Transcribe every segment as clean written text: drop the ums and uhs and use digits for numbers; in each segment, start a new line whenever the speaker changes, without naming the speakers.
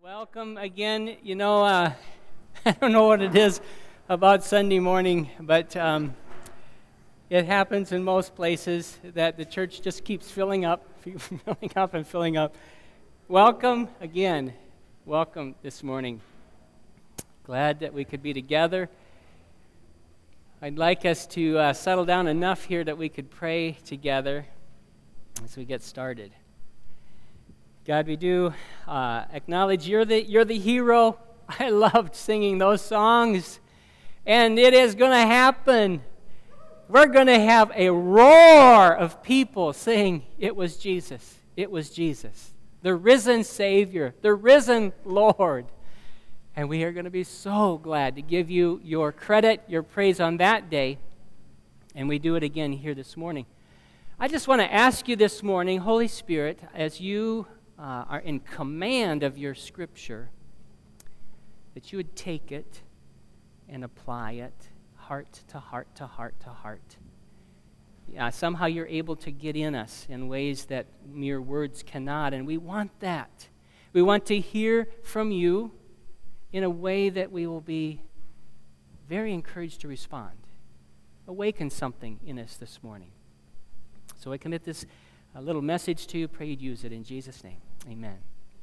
Welcome again. I don't know what it is about Sunday morning, but it happens in most places that the church just keeps filling up and filling up. Welcome again. Welcome this morning. Glad that we could be together. I'd like us to settle down enough here that we could pray together as we get started. God, we do acknowledge you're the hero. I loved singing those songs, and it is going to happen. We're going to have a roar of people saying, "It was Jesus. It was Jesus, the risen Savior, the risen Lord." And we are going to be so glad to give you your credit, your praise on that day, and we do it again here this morning. I just want to ask you this morning, Holy Spirit, as you are in command of your Scripture, that you would take it and apply it heart to heart to heart to heart. Somehow you're able to get in us in ways that mere words cannot, and we want that. We want to hear from you in a way that we will be very encouraged to respond. Awaken something in us this morning. So I commit this little message to you. Pray you'd use it in Jesus' name. Amen.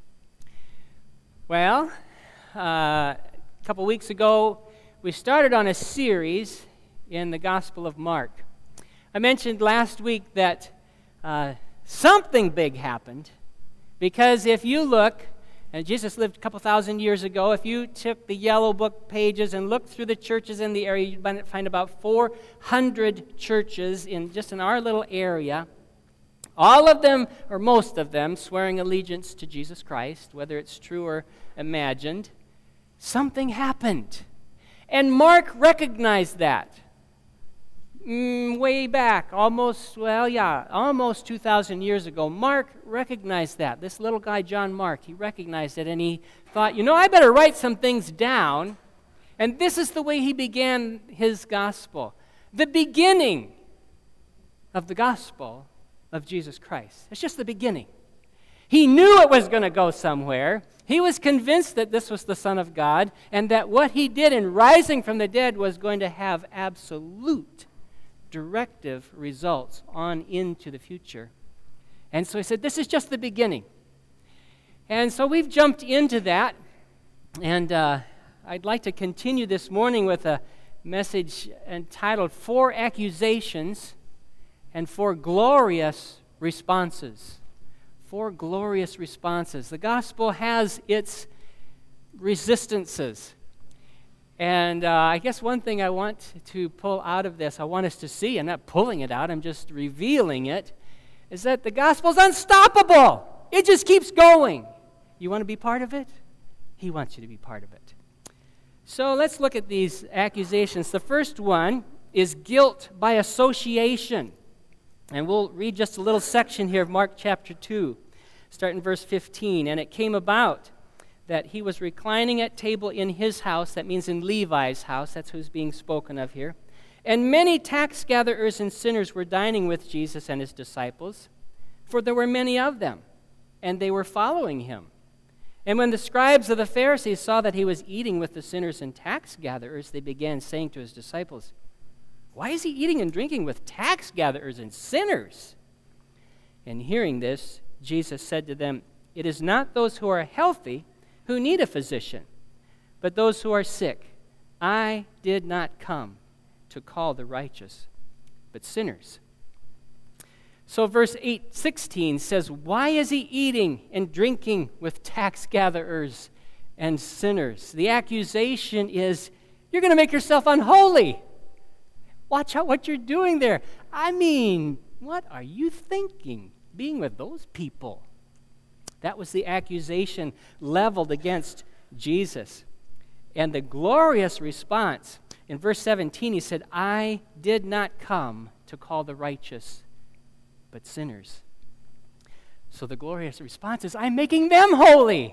Well, a couple weeks ago, we started on a series in the Gospel of Mark. I mentioned last week that something big happened, because if you look, and Jesus lived a couple thousand years ago, if you took the yellow book pages and looked through the churches in the area, you'd find about 400 churches in our little area. All of them, or most of them, swearing allegiance to Jesus Christ, whether it's true or imagined. Something happened. And Mark recognized that. Way back, almost 2,000 years ago, Mark recognized that. This little guy, John Mark, he recognized it, and he thought, I better write some things down. And this is the way he began his gospel. The beginning of the gospel of Jesus Christ. It's just the beginning. He knew it was going to go somewhere. He was convinced that this was the Son of God, and that what he did in rising from the dead was going to have absolute directive results on into the future. And so he said, this is just the beginning. And so we've jumped into that, and I'd like to continue this morning with a message entitled 4 Accusations and 4 Glorious Responses. 4 glorious responses. The gospel has its resistances. And I guess one thing I want to pull out of this, I want us to see, I'm not pulling it out, I'm just revealing it, is that the gospel's unstoppable. It just keeps going. You want to be part of it? He wants you to be part of it. So let's look at these accusations. The first one is guilt by association. And we'll read just a little section here of Mark chapter 2, starting in verse 15. And it came about that he was reclining at table in his house, that means in Levi's house, that's who's being spoken of here. And many tax gatherers and sinners were dining with Jesus and his disciples, for there were many of them, and they were following him. And when the scribes of the Pharisees saw that he was eating with the sinners and tax gatherers, they began saying to his disciples, "Why is he eating and drinking with tax gatherers and sinners?" And hearing this, Jesus said to them, "It is not those who are healthy who need a physician, but those who are sick. I did not come to call the righteous, but sinners." So verse 16 says, why is he eating and drinking with tax gatherers and sinners? The accusation is, you're going to make yourself unholy. Watch out what you're doing there. I mean, what are you thinking, being with those people? That was the accusation leveled against Jesus. And the glorious response, in verse 17, he said, I did not come to call the righteous, but sinners. So the glorious response is, I'm making them holy.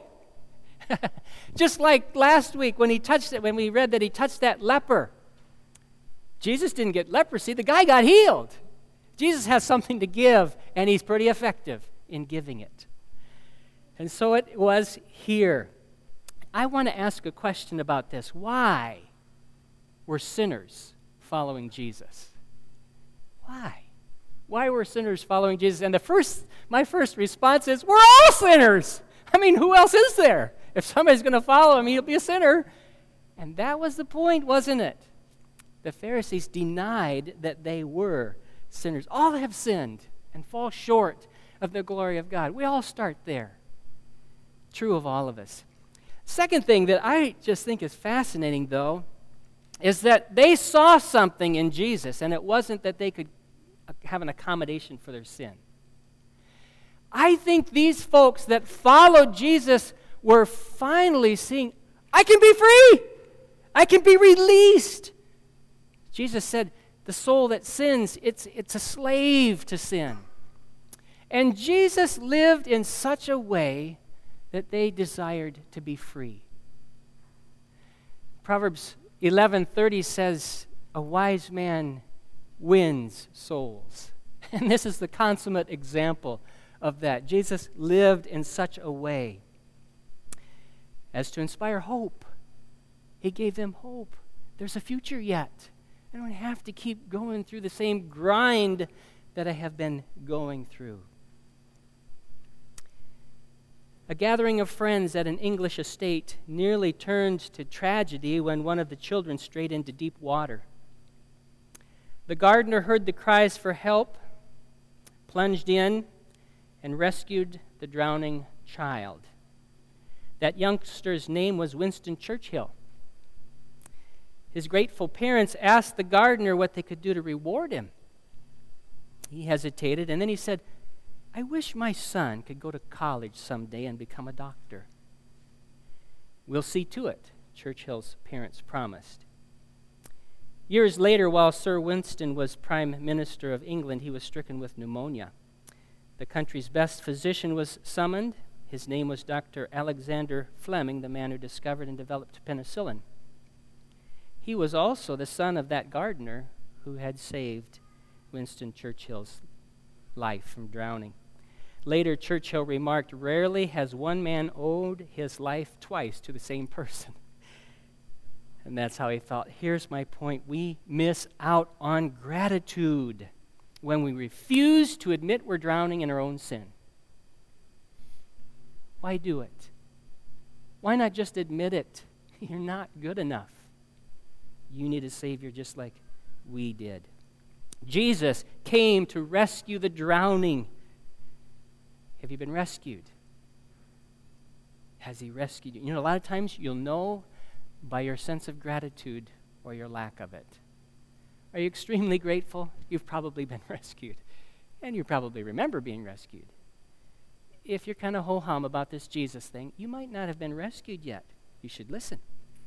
Just like last week when we read that he touched that leper. Jesus didn't get leprosy, the guy got healed. Jesus has something to give, and he's pretty effective in giving it. And so it was here. I want to ask a question about this. Why were sinners following Jesus? Why? Why were sinners following Jesus? And my first response is, we're all sinners. I mean, who else is there? If somebody's going to follow him, he'll be a sinner. And that was the point, wasn't it? The Pharisees denied that they were sinners. All have sinned and fall short of the glory of God. We all start there. True of all of us. Second thing that I just think is fascinating, though, is that they saw something in Jesus, and it wasn't that they could have an accommodation for their sin. I think these folks that followed Jesus were finally seeing, I can be free. I can be released. Jesus said, the soul that sins, it's a slave to sin. And Jesus lived in such a way that they desired to be free. Proverbs 11:30 says, a wise man wins souls. And this is the consummate example of that. Jesus lived in such a way as to inspire hope. He gave them hope. There's a future yet. I don't have to keep going through the same grind that I have been going through. A gathering of friends at an English estate nearly turned to tragedy when one of the children strayed into deep water. The gardener heard the cries for help, plunged in, and rescued the drowning child. That youngster's name was Winston Churchill. His grateful parents asked the gardener what they could do to reward him. He hesitated, and then he said, I wish my son could go to college someday and become a doctor. We'll see to it, Churchill's parents promised. Years later, while Sir Winston was Prime Minister of England, he was stricken with pneumonia. The country's best physician was summoned. His name was Dr. Alexander Fleming, the man who discovered and developed penicillin. He was also the son of that gardener who had saved Winston Churchill's life from drowning. Later, Churchill remarked, rarely has one man owed his life twice to the same person. And that's how he felt. Here's my point. We miss out on gratitude when we refuse to admit we're drowning in our own sin. Why do it? Why not just admit it? You're not good enough. You need a Savior just like we did. Jesus came to rescue the drowning. Have you been rescued? Has he rescued you? You know, a lot of times you'll know by your sense of gratitude or your lack of it. Are you extremely grateful? You've probably been rescued. And you probably remember being rescued. If you're kind of ho-hum about this Jesus thing, you might not have been rescued yet. You should listen.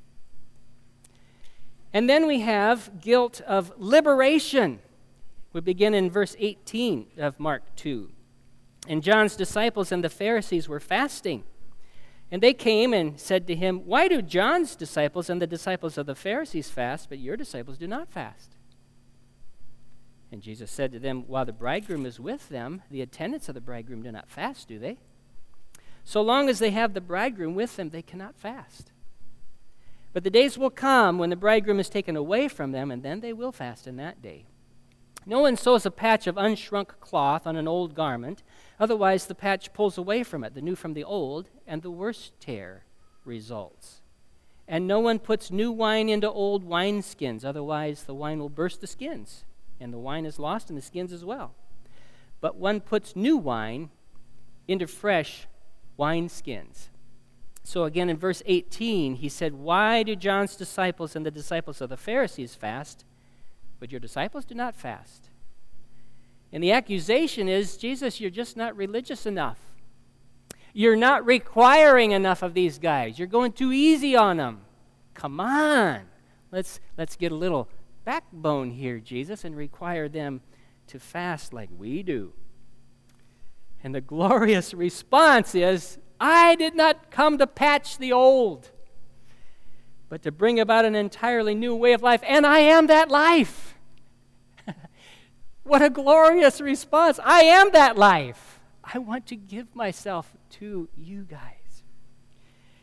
And then we have guilt of liberation. We begin in verse 18 of Mark 2. And John's disciples and the Pharisees were fasting. And they came and said to him, why do John's disciples and the disciples of the Pharisees fast, but your disciples do not fast? And Jesus said to them, while the bridegroom is with them, the attendants of the bridegroom do not fast, do they? So long as they have the bridegroom with them, they cannot fast. But the days will come when the bridegroom is taken away from them, and then they will fast in that day. No one sews a patch of unshrunk cloth on an old garment, otherwise the patch pulls away from it, the new from the old, and the worst tear results. And no one puts new wine into old wineskins, otherwise the wine will burst the skins, and the wine is lost and the skins as well. But one puts new wine into fresh wineskins. So again in verse 18, he said, why do John's disciples and the disciples of the Pharisees fast, but your disciples do not fast? And the accusation is, Jesus, you're just not religious enough. You're not requiring enough of these guys. You're going too easy on them. Come on. Let's get a little backbone here, Jesus, and require them to fast like we do. And the glorious response is, I did not come to patch the old, but to bring about an entirely new way of life, and I am that life. What a glorious response. I am that life. I want to give myself to you guys.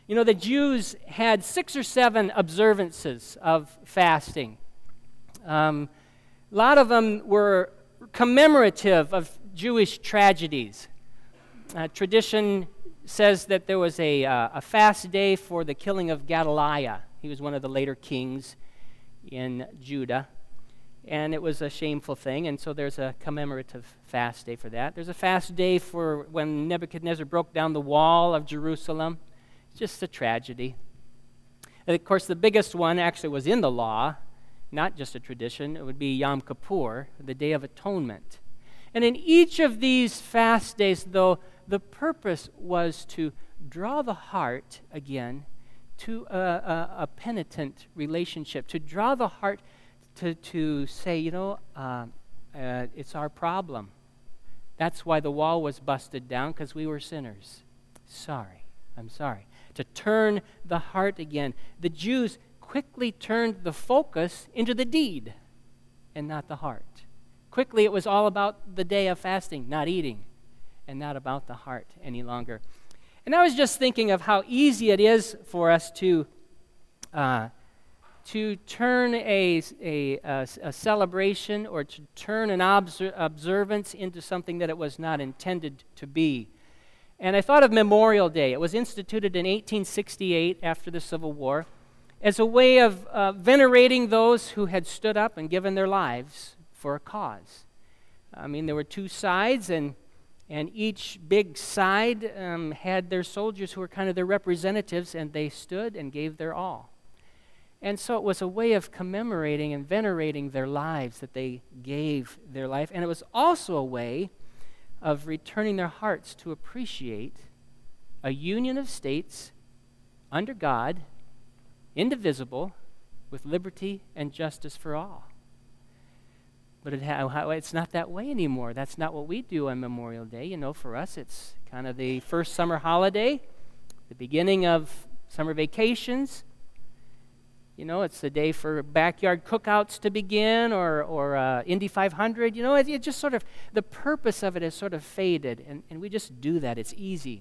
You know, the Jews had 6 or 7 observances of fasting. A lot of them were commemorative of Jewish tragedies. Tradition says that there was a fast day for the killing of Gedaliah. He was one of the later kings in Judah, and it was a shameful thing, and so there's a commemorative fast day for that. There's a fast day for when Nebuchadnezzar broke down the wall of Jerusalem. It's just a tragedy. And of course, the biggest one actually was in the law, not just a tradition. It would be Yom Kippur, the Day of Atonement. And in each of these fast days, though, the purpose was to draw the heart again to a penitent relationship, to draw the heart to say, it's our problem. That's why the wall was busted down, because we were sinners. I'm sorry. To turn the heart again. The Jews quickly turned the focus into the deed and not the heart. Quickly, it was all about the day of fasting, not eating, and not about the heart any longer. And I was just thinking of how easy it is for us to turn a celebration or to turn an observance into something that it was not intended to be. And I thought of Memorial Day. It was instituted in 1868 after the Civil War as a way of venerating those who had stood up and given their lives for a cause. I mean, there were 2 sides, and each big side had their soldiers who were kind of their representatives, and they stood and gave their all. And so it was a way of commemorating and venerating their lives, that they gave their life. And it was also a way of returning their hearts to appreciate a union of states under God, indivisible, with liberty and justice for all. But it's not that way anymore. That's not what we do on Memorial Day. You know, for us, it's kind of the first summer holiday, the beginning of summer vacations. You know, it's the day for backyard cookouts to begin, or Indy 500. You know, it just sort of, the purpose of it has sort of faded, and we just do that. It's easy.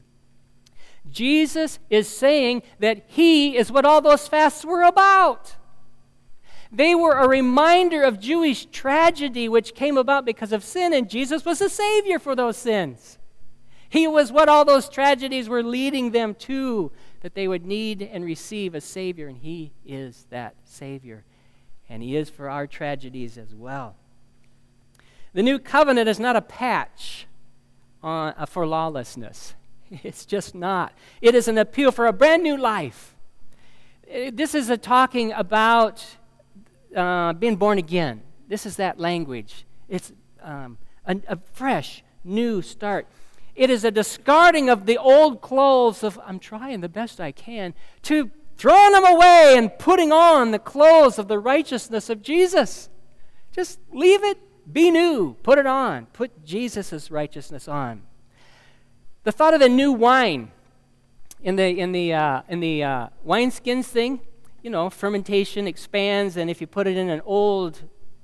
Jesus is saying that he is what all those fasts were about. They were a reminder of Jewish tragedy which came about because of sin, and Jesus was the Savior for those sins. He was what all those tragedies were leading them to, that they would need and receive a Savior, and he is that Savior. And he is for our tragedies as well. The new covenant is not a patch for lawlessness. It's just not. It is an appeal for a brand new life. This is talking about being born again. This is that language. It's a fresh, new start. It is a discarding of the old clothes of, I'm trying the best I can, to throwing them away and putting on the clothes of the righteousness of Jesus. Just leave it, be new, put it on. Put Jesus' righteousness on. The thought of the new wine in the wineskins thing, you know, fermentation expands, and if you put it in an old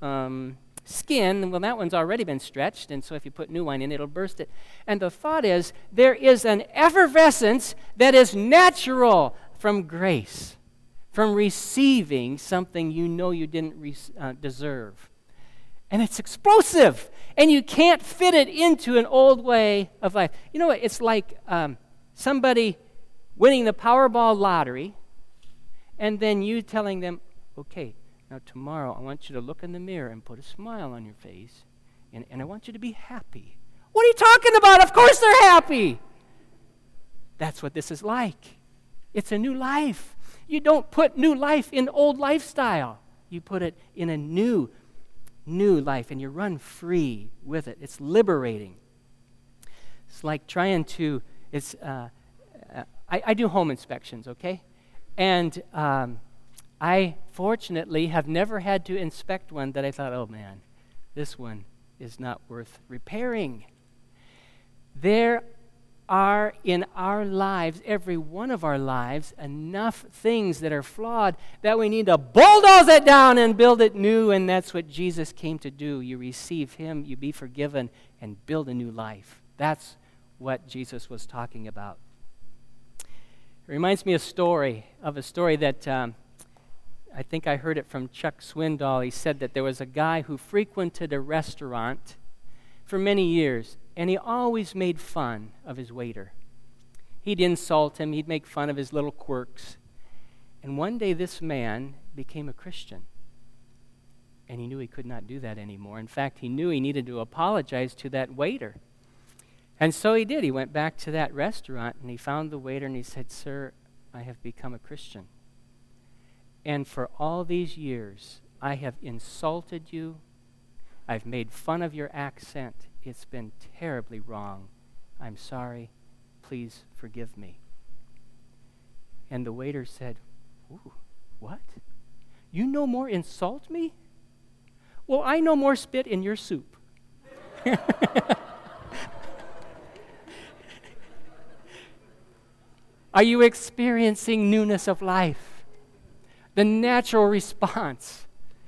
skin, well, that one's already been stretched, and so if you put new wine in, it'll burst it. And the thought is, there is an effervescence that is natural from grace, from receiving something you know you didn't deserve. And it's explosive, and you can't fit it into an old way of life. You know what? It's like somebody winning the Powerball lottery, and then you telling them, okay, now tomorrow I want you to look in the mirror and put a smile on your face, and I want you to be happy. What are you talking about? Of course they're happy. That's what this is like. It's a new life. You don't put new life in old lifestyle. You put it in a new life, and you run free with it. It's liberating. It's like trying to, I do home inspections, okay? And I fortunately have never had to inspect one that I thought, oh man, this one is not worth repairing. There are in our lives, every one of our lives, enough things that are flawed that we need to bulldoze it down and build it new, and that's what Jesus came to do. You receive him, you be forgiven, and build a new life. That's what Jesus was talking about. reminds me of a story that I think I heard it from Chuck Swindoll. He said that there was a guy who frequented a restaurant for many years, and he always made fun of his waiter. He'd insult him, he'd make fun of his little quirks. And one day this man became a Christian. And he knew he could not do that anymore. In fact, he knew he needed to apologize to that waiter. And so he did. He went back to that restaurant and he found the waiter and he said, "Sir, I have become a Christian. And for all these years, I have insulted you. I've made fun of your accent. It's been terribly wrong. I'm sorry. Please forgive me." And the waiter said, "Ooh, what? You no more insult me? Well, I no more spit in your soup." Are you experiencing newness of life? The natural response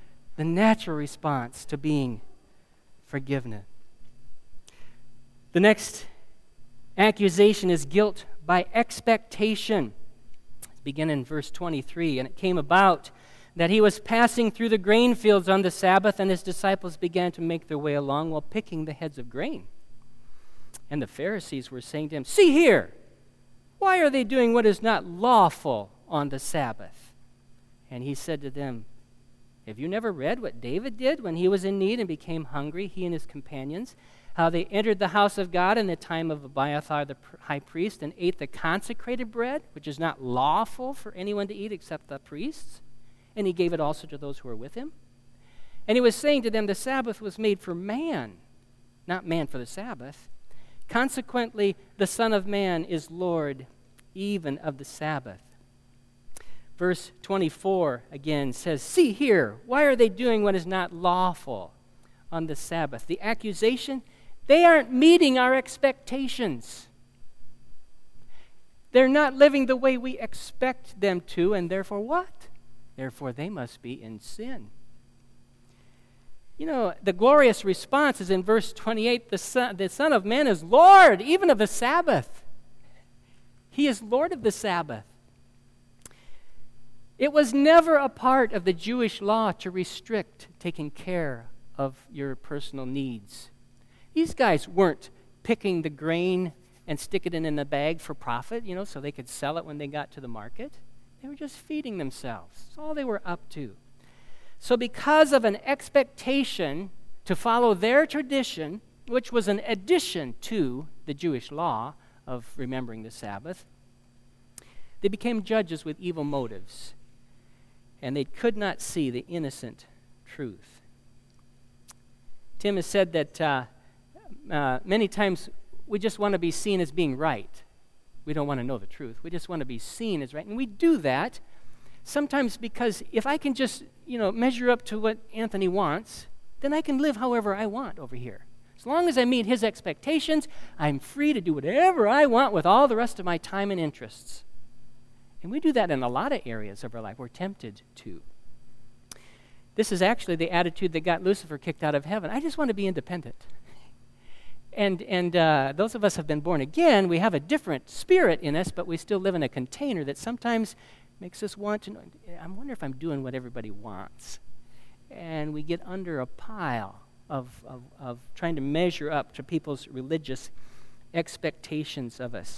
to being forgiven. The next accusation is guilt by expectation. Let's begin in verse 23. "And it came about that he was passing through the grain fields on the Sabbath, and his disciples began to make their way along while picking the heads of grain. And the Pharisees were saying to him, 'See here, why are they doing what is not lawful on the Sabbath?' And he said to them, 'Have you never read what David did when he was in need and became hungry, he and his companions? How they entered the house of God in the time of Abiathar the high priest and ate the consecrated bread, which is not lawful for anyone to eat except the priests? And he gave it also to those who were with him. And he was saying to them, the Sabbath was made for man, not man for the Sabbath. Consequently, the Son of Man is Lord even of the Sabbath.'" Verse 24 again says, "See here, why are they doing what is not lawful on the Sabbath?" The accusation, they aren't meeting our expectations. They're not living the way we expect them to, and therefore what? Therefore they must be in sin. You know, the glorious response is in verse 28, the Son of Man is Lord even of the Sabbath. He is Lord of the Sabbath. It was never a part of the Jewish law to restrict taking care of your personal needs. These guys weren't picking the grain and sticking it in a bag for profit, so they could sell it when they got to the market. They were just feeding themselves. That's all they were up to. So because of an expectation to follow their tradition, which was an addition to the Jewish law of remembering the Sabbath, they became judges with evil motives, and they could not see the innocent truth. Tim has said that many times we just want to be seen as being right. We don't want to know the truth. We just want to be seen as right. And we do that sometimes because if I can just, measure up to what Anthony wants, then I can live however I want over here. As long as I meet his expectations, I'm free to do whatever I want with all the rest of my time and interests. And we do that in a lot of areas of our life. We're tempted to. This is actually the attitude that got Lucifer kicked out of heaven. I just want to be independent. And those of us who have been born again, we have a different spirit in us, but we still live in a container that sometimes makes us want to know, I wonder if I'm doing what everybody wants. And we get under a pile of trying to measure up to people's religious expectations of us.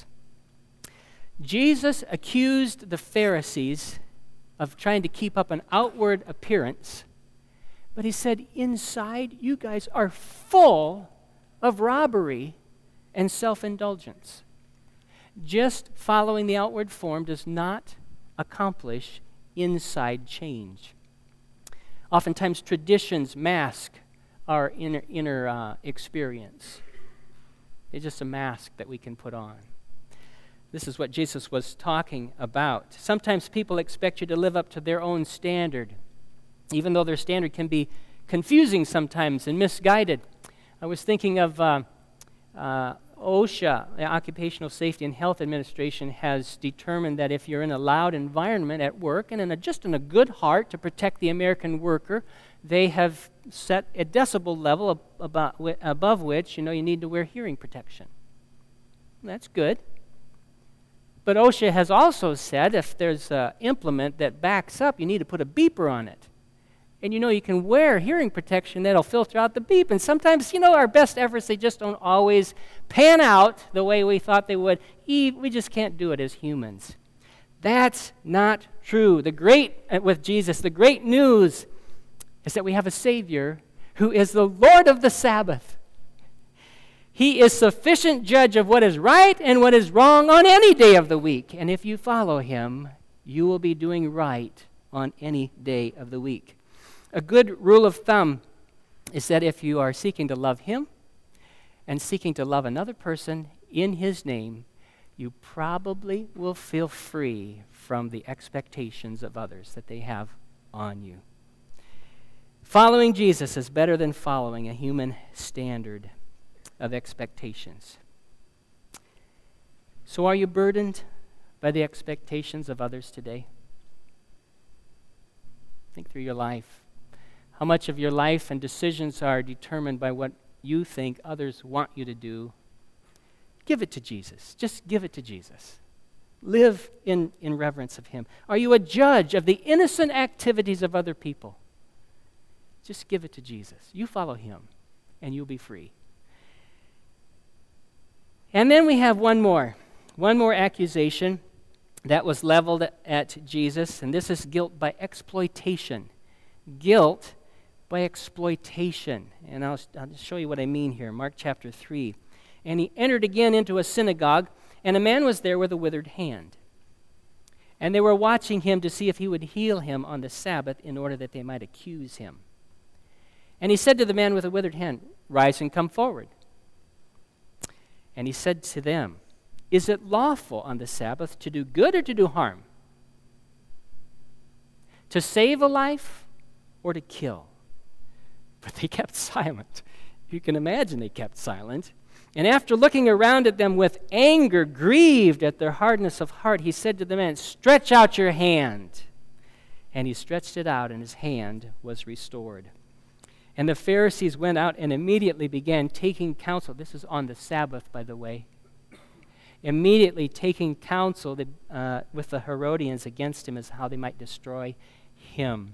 Jesus accused the Pharisees of trying to keep up an outward appearance, but he said, inside, you guys are full of robbery and self-indulgence. Just following the outward form does not accomplish inside change. Oftentimes, traditions mask our inner experience. It's just a mask that we can put on. This is what Jesus was talking about. Sometimes people expect you to live up to their own standard, even though their standard can be confusing sometimes and misguided. I was thinking of OSHA, the Occupational Safety and Health Administration, has determined that if you're in a loud environment at work and in a good heart to protect the American worker, they have set a decibel level above which you need to wear hearing protection. That's good. But OSHA has also said if there's an implement that backs up, you need to put a beeper on it. And you can wear hearing protection that'll filter out the beep. And sometimes, our best efforts, they just don't always pan out the way we thought they would. We just can't do it as humans. That's not true. With Jesus, the great news is that we have a Savior who is the Lord of the Sabbath. He is sufficient judge of what is right and what is wrong on any day of the week. And if you follow him, you will be doing right on any day of the week. A good rule of thumb is that if you are seeking to love him and seeking to love another person in his name, you probably will feel free from the expectations of others that they have on you. Following Jesus is better than following a human standard of expectations. So are you burdened by the expectations of others today? Think through your life. How much of your life and decisions are determined by what you think others want you to do? Give it to Jesus. Just give it to Jesus. Live in reverence of him. Are you a judge of the innocent activities of other people? Just give it to Jesus. You follow him, and you'll be free. And then we have one more accusation that was leveled at Jesus, and this is guilt by exploitation. Guilt by exploitation. And I'll show you what I mean here. Mark chapter 3. And he entered again into a synagogue, and a man was there with a withered hand. And they were watching him to see if he would heal him on the Sabbath in order that they might accuse him. And he said to the man with the withered hand, "Rise and come forward." And he said to them, "Is it lawful on the Sabbath to do good or to do harm? To save a life or to kill?" But they kept silent. You can imagine they kept silent. And after looking around at them with anger, grieved at their hardness of heart, he said to the man, "Stretch out your hand." And he stretched it out, and his hand was restored. And the Pharisees went out and immediately began taking counsel. This is on the Sabbath, by the way. Immediately taking counsel with the Herodians against him as how they might destroy him.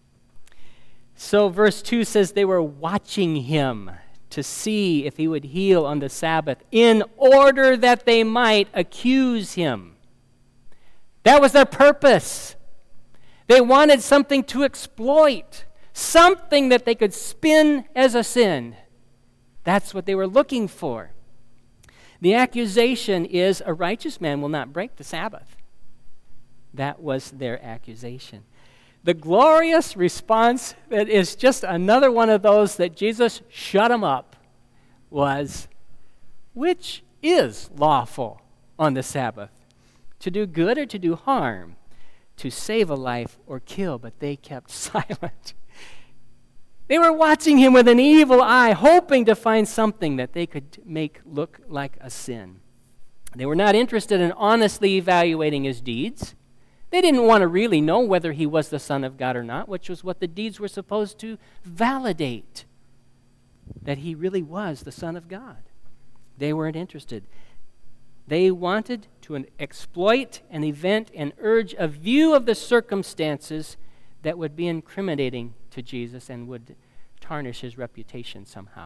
So verse 2 says they were watching him to see if he would heal on the Sabbath in order that they might accuse him. That was their purpose. They wanted something to exploit. Something that they could spin as a sin. That's what they were looking for. The accusation is a righteous man will not break the Sabbath. That was their accusation. The glorious response that is just another one of those that Jesus shut them up was, which is lawful on the Sabbath? To do good or to do harm? To save a life or kill? But they kept silent. They were watching him with an evil eye, hoping to find something that they could make look like a sin. They were not interested in honestly evaluating his deeds. They didn't want to really know whether he was the Son of God or not, which was what the deeds were supposed to validate, that he really was the Son of God. They weren't interested. They wanted to exploit an event and urge a view of the circumstances that would be incriminating to Jesus and would tarnish his reputation somehow.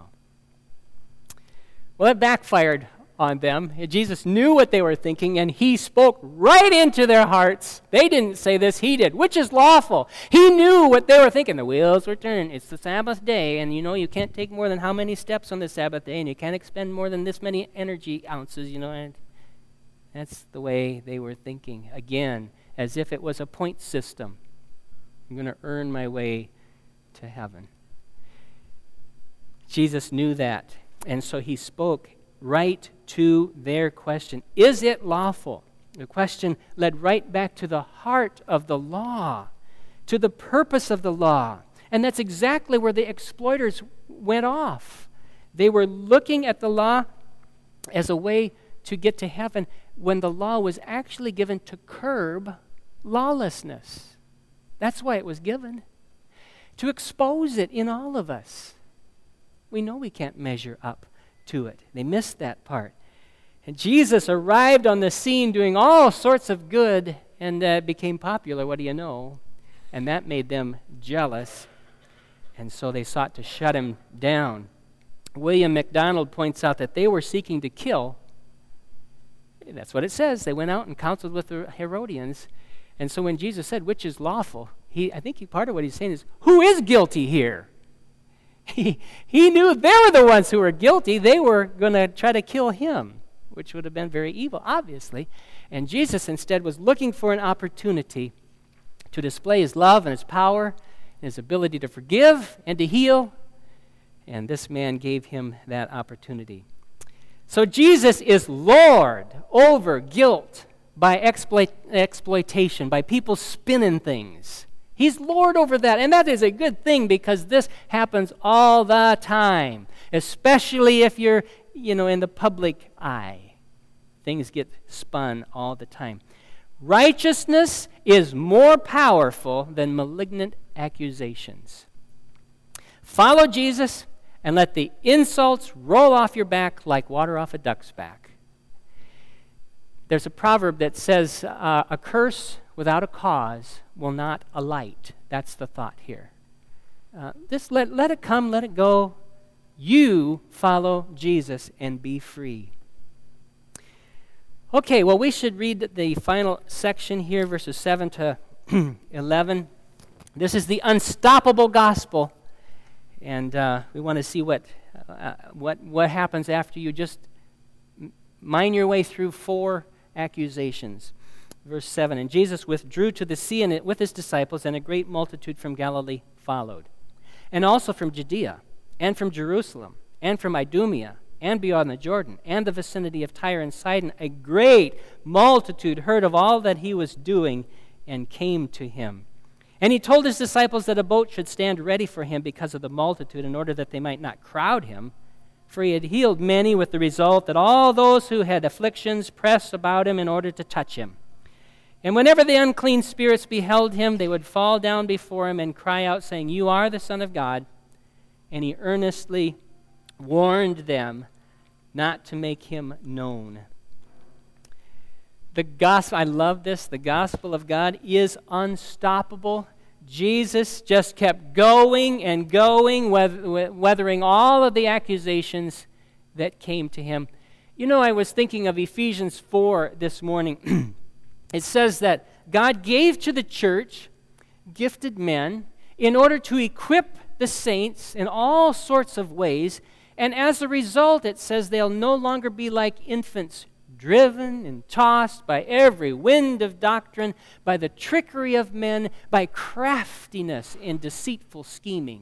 Well, it backfired on them. Jesus knew what they were thinking, and he spoke right into their hearts. They didn't say this, he did. Which is lawful? He knew what they were thinking. The wheels were turning. It's the Sabbath day, and you can't take more than how many steps on the Sabbath day, and you can't expend more than this many energy ounces, and that's the way they were thinking. Again, as if it was a point system. I'm going to earn my way to heaven. Jesus knew that, and so he spoke right to their question. Is it lawful? The question led right back to the heart of the law, to the purpose of the law. And that's exactly where the exploiters went off. They were looking at the law as a way to get to heaven when the law was actually given to curb lawlessness. That's why it was given. To expose it in all of us. We know we can't measure up to it. They missed that part. And Jesus arrived on the scene doing all sorts of good and became popular, what do you know? And that made them jealous, and so they sought to shut him down. William MacDonald points out that they were seeking to kill. That's what it says. They went out and counseled with the Herodians. And so when Jesus said, which is lawful, I think part of what he's saying is, who is guilty here? He knew they were the ones who were guilty. They were going to try to kill him, which would have been very evil, obviously. And Jesus instead was looking for an opportunity to display his love and his power and his ability to forgive and to heal. And this man gave him that opportunity. So Jesus is Lord over guilt by exploitation, by people spinning things. He's Lord over that. And that is a good thing because this happens all the time, especially if you're, in the public eye. Things get spun all the time. Righteousness is more powerful than malignant accusations. Follow Jesus and let the insults roll off your back like water off a duck's back. There's a proverb that says, a curse without a cause will not alight. That's the thought here. Just let it come, let it go. You follow Jesus and be free. Okay, well, we should read the final section here, verses 7 to 11. This is the unstoppable gospel, and we want to see what happens after you just mine your way through 4 accusations. Verse 7, and Jesus withdrew to the sea and with his disciples, and a great multitude from Galilee followed, and also from Judea, and from Jerusalem, and from Idumea, and beyond the Jordan, and the vicinity of Tyre and Sidon. A great multitude heard of all that he was doing and came to him. And he told his disciples that a boat should stand ready for him because of the multitude, in order that they might not crowd him. For he had healed many, with the result that all those who had afflictions pressed about him in order to touch him. And whenever the unclean spirits beheld him, they would fall down before him and cry out, saying, "You are the Son of God." And he earnestly warned them not to make him known. The gospel, I love this, the gospel of God is unstoppable. Jesus just kept going and going, weathering all of the accusations that came to him. I was thinking of Ephesians 4 this morning. It says that God gave to the church gifted men in order to equip the saints in all sorts of ways. And as a result, it says they'll no longer be like infants, driven and tossed by every wind of doctrine, by the trickery of men, by craftiness and deceitful scheming.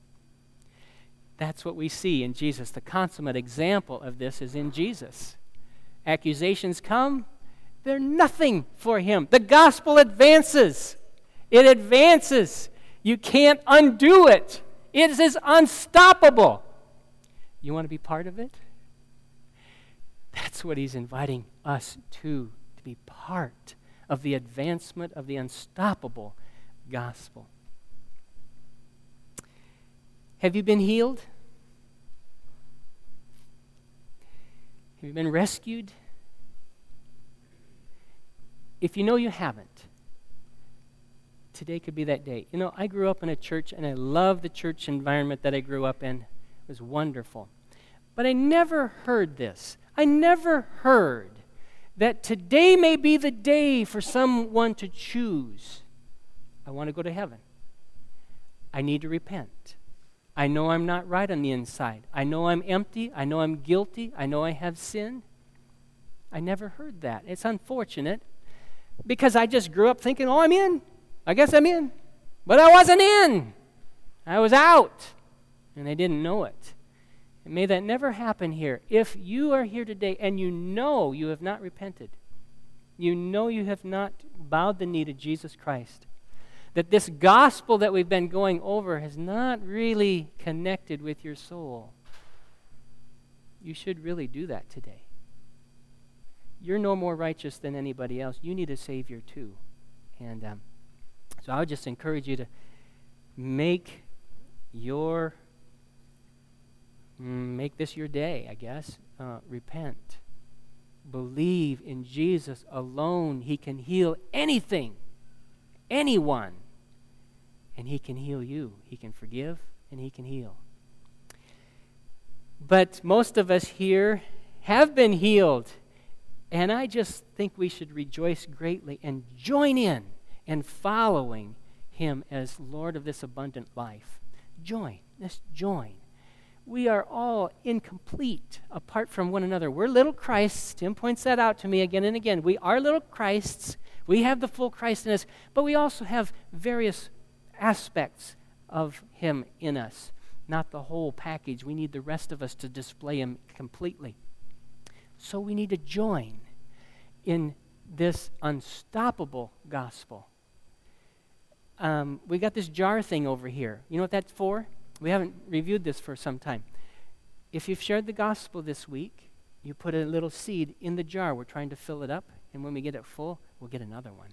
That's what we see in Jesus. The consummate example of this is in Jesus. Accusations come, they're nothing for him. The gospel advances. It advances. You can't undo it. It is unstoppable. You want to be part of it? That's what he's inviting us to be part of the advancement of the unstoppable gospel. Have you been healed? Have you been rescued? If you know you haven't, today could be that day. I grew up in a church, and I love the church environment that I grew up in. It was wonderful. But I never heard this. I never heard that today may be the day for someone to choose. I want to go to heaven. I need to repent. I know I'm not right on the inside. I know I'm empty. I know I'm guilty. I know I have sin. I never heard that. It's unfortunate because I just grew up thinking, I'm in. I guess I'm in. But I wasn't in. I was out. And I didn't know it. And may that never happen here. If you are here today and you know you have not repented, you know you have not bowed the knee to Jesus Christ, that this gospel that we've been going over has not really connected with your soul, you should really do that today. You're no more righteous than anybody else. You need a Savior too. And so I would just encourage you to make this your day, I guess. Repent. believe in Jesus alone. He can heal anything, anyone, and He can heal you. He can forgive and He can heal. But most of us here have been healed, and I just think we should rejoice greatly and join in and following Him as Lord of this abundant life. Join. Let's join. We are all incomplete apart from one another. We're little Christs. Tim points that out to me again and again. We are little Christs. We have the full Christ in us, but we also have various aspects of Him in us, not the whole package. We need the rest of us to display Him completely. So we need to join in this unstoppable gospel. We got this jar thing over here. You know what that's for? We haven't reviewed this for some time. If you've shared the gospel this week, you put a little seed in the jar. We're trying to fill it up, and when we get it full, we'll get another one.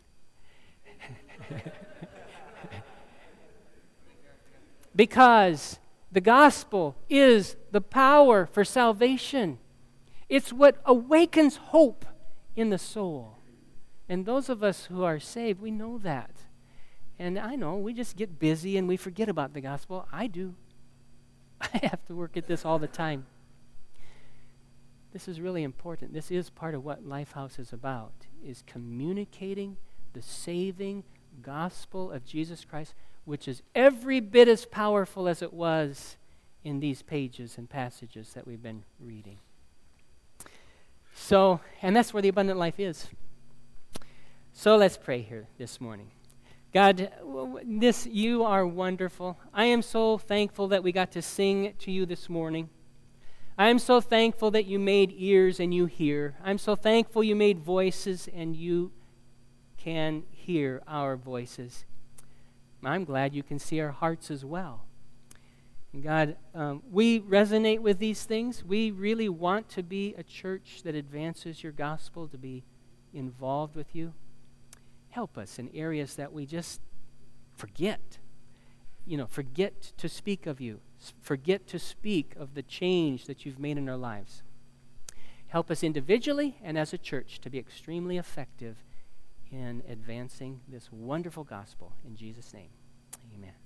Because the gospel is the power for salvation. It's what awakens hope in the soul. And those of us who are saved, we know that. And I know we just get busy and we forget about the gospel. I do. I have to work at this all the time. This is really important. This is part of what Lifehouse is about, is communicating the saving gospel of Jesus Christ, which is every bit as powerful as it was in these pages and passages that we've been reading. So, and that's where the abundant life is. So let's pray here this morning. God, you are wonderful. I am so thankful that we got to sing to you this morning. I am so thankful that you made ears and you hear. I'm so thankful you made voices and you can hear our voices. I'm glad you can see our hearts as well. And God, we resonate with these things. We really want to be a church that advances your gospel, to be involved with you. Help us in areas that we just forget. Forget to speak of you. Forget to speak of the change that you've made in our lives. Help us individually and as a church to be extremely effective in advancing this wonderful gospel. In Jesus' name, amen.